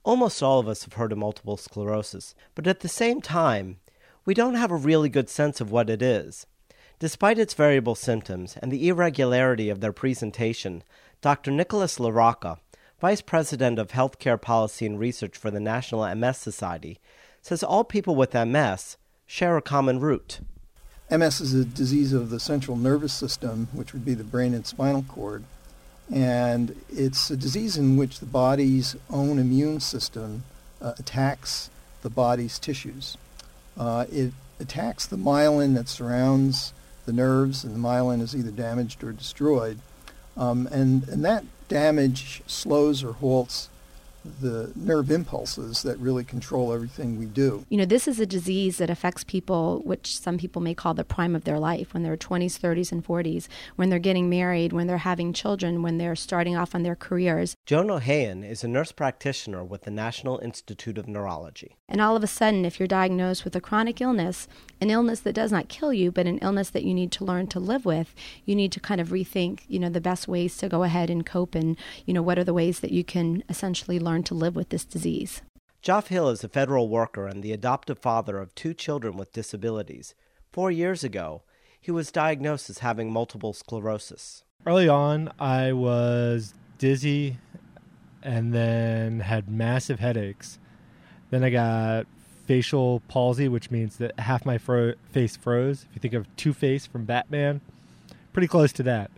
Almost all of us have heard of multiple sclerosis, but at the same time, we don't have a really good sense of what it is. Despite its variable symptoms and the irregularity of their presentation, Dr. Nicholas LaRocca, Vice President of Healthcare Policy and Research for the National MS Society, says all people with MS share a common root. MS is a disease of the central nervous system, which would be the brain and spinal cord. And it's a disease in which the body's own immune system attacks the body's tissues. It attacks the myelin that surrounds the nerves, and the myelin is either damaged or destroyed. And that damage slows or halts the nerve impulses that really control everything we do. You know, this is a disease that affects people, which some people may call the prime of their life, when they're 20s, 30s, and 40s, when they're getting married, when they're having children, when they're starting off on their careers. Joan Ohayon is a nurse practitioner with the National Institute of Neurology. And all of a sudden, if you're diagnosed with a chronic illness, an illness that does not kill you, but an illness that you need to learn to live with, you need to kind of rethink, the best ways to go ahead and cope, and, what are the ways that you can essentially learn to live with this disease. Geoff Hill is a federal worker and the adoptive father of 2 children with disabilities. 4 years ago, he was diagnosed as having multiple sclerosis. Early on, I was dizzy and then had massive headaches. Then I got facial palsy, which means that half my face froze. If you think of Two-Face from Batman, pretty close to that.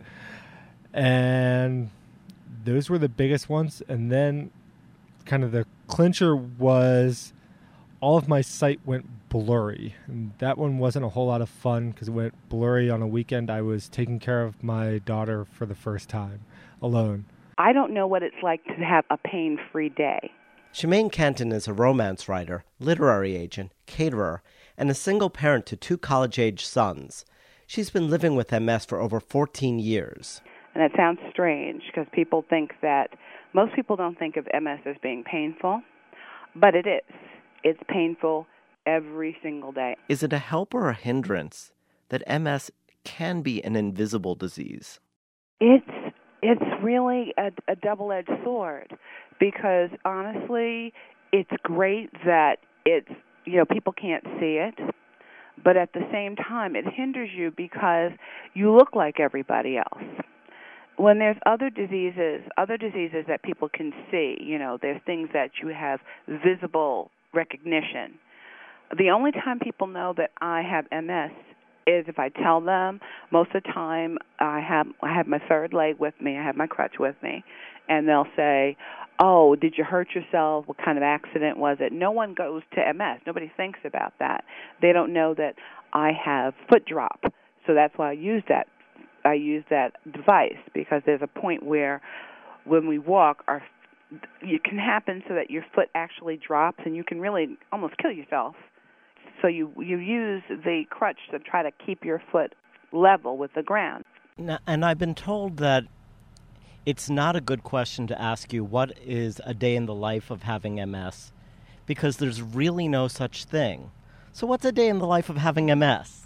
And those were the biggest ones. And then kind of the clincher was all of my sight went blurry. And that one wasn't a whole lot of fun because it went blurry on a weekend. I was taking care of my daughter for the first time, alone. I don't know what it's like to have a pain-free day. Shemaine Kenton is a romance writer, literary agent, caterer, and a single parent to 2 college-age sons. She's been living with MS for over 14 years. And it sounds strange because people think that most people don't think of MS as being painful, but it is. It's painful every single day. Is it a help or a hindrance that MS can be an invisible disease? It's really a double-edged sword because, honestly, it's great that people can't see it, but at the same time, it hinders you because you look like everybody else. When there's other diseases that people can see, there's things that you have visible recognition. The only time people know that I have MS is if I tell them. Most of the time I have my third leg with me, I have my crutch with me, and they'll say, "Oh, did you hurt yourself? What kind of accident was it?" No one goes to MS. Nobody thinks about that. They don't know that I have foot drop. So that's why I use that device, because there's a point where when we walk, it can happen so that your foot actually drops and you can really almost kill yourself. So you use the crutch to try to keep your foot level with the ground. Now, and I've been told that it's not a good question to ask you what is a day in the life of having MS, because there's really no such thing. So what's a day in the life of having MS?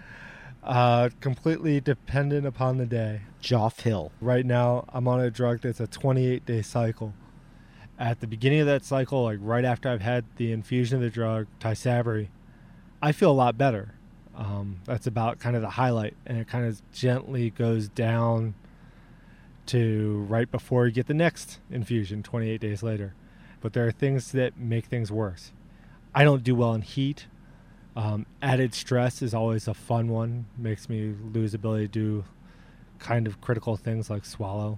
Completely dependent upon the day. Geoff Hill. Right now, I'm on a drug that's a 28-day cycle. At the beginning of that cycle, like right after I've had the infusion of the drug, Tysabri, I feel a lot better. That's about kind of the highlight, and it kind of gently goes down to right before you get the next infusion, 28 days later. But there are things that make things worse. I don't do well in heat. Added stress is always a fun one. Makes me lose ability to do kind of critical things like swallow.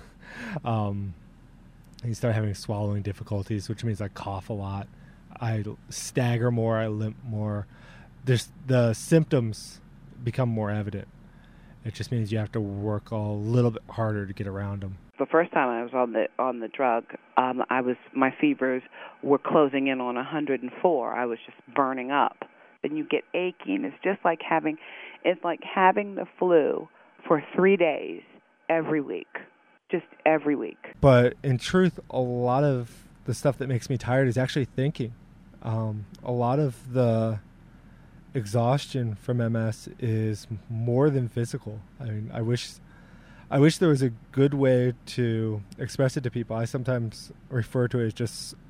You start having swallowing difficulties, which means I cough a lot. I stagger more, I limp more. The symptoms become more evident. It just means you have to work a little bit harder to get around them. The first time I was on the drug, my fevers were closing in on 104. I was just burning up. And you get aching. It's just like having the flu for 3 days every week, just every week. But in truth, a lot of the stuff that makes me tired is actually thinking. A lot of the exhaustion from MS is more than physical. I mean, I wish there was a good way to express it to people. I sometimes refer to it as just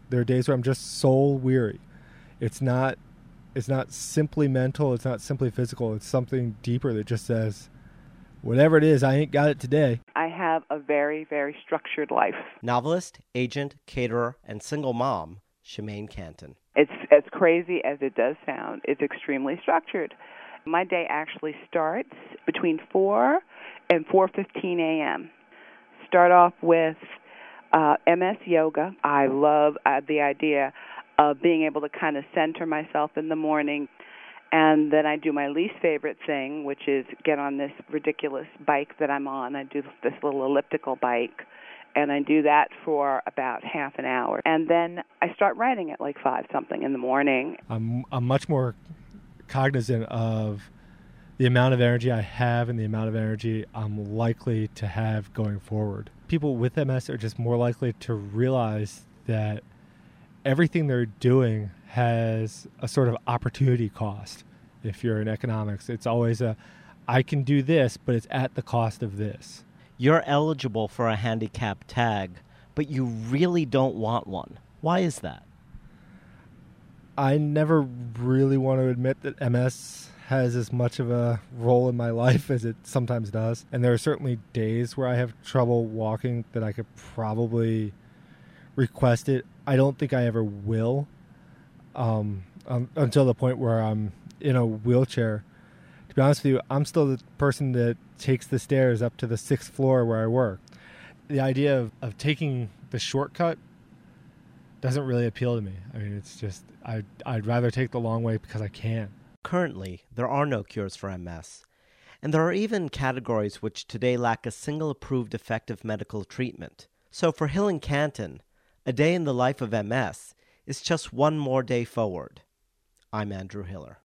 There are days where I'm just soul weary. It's not simply mental. It's not simply physical. It's something deeper that just says, whatever it is, I ain't got it today. I have a very, very structured life. Novelist, agent, caterer, and single mom, Shemaine Canton. It's as crazy as it does sound. It's extremely structured. My day actually starts between 4 and 4:15 a.m. Start off with MS yoga. I love the idea of being able to kind of center myself in the morning. And then I do my least favorite thing, which is get on this ridiculous bike that I'm on. I do this little elliptical bike, and I do that for about half an hour. And then I start writing at like 5-something in the morning. I'm much more cognizant of the amount of energy I have and the amount of energy I'm likely to have going forward. People with MS are just more likely to realize that everything they're doing has a sort of opportunity cost. If you're in economics, it's always I can do this, but it's at the cost of this. You're eligible for a handicap tag, but you really don't want one. Why is that? I never really want to admit that MS has as much of a role in my life as it sometimes does. And there are certainly days where I have trouble walking that I could probably request it. I don't think I ever will until the point where I'm in a wheelchair. To be honest with you, I'm still the person that takes the stairs up to the 6th floor where I work. The idea of taking the shortcut doesn't really appeal to me. I mean, it's just, I'd rather take the long way because I can. Currently, there are no cures for MS, and there are even categories which today lack a single approved effective medical treatment. So for Hill and Canton, a day in the life of MS is just one more day forward. I'm Andrew Hiller.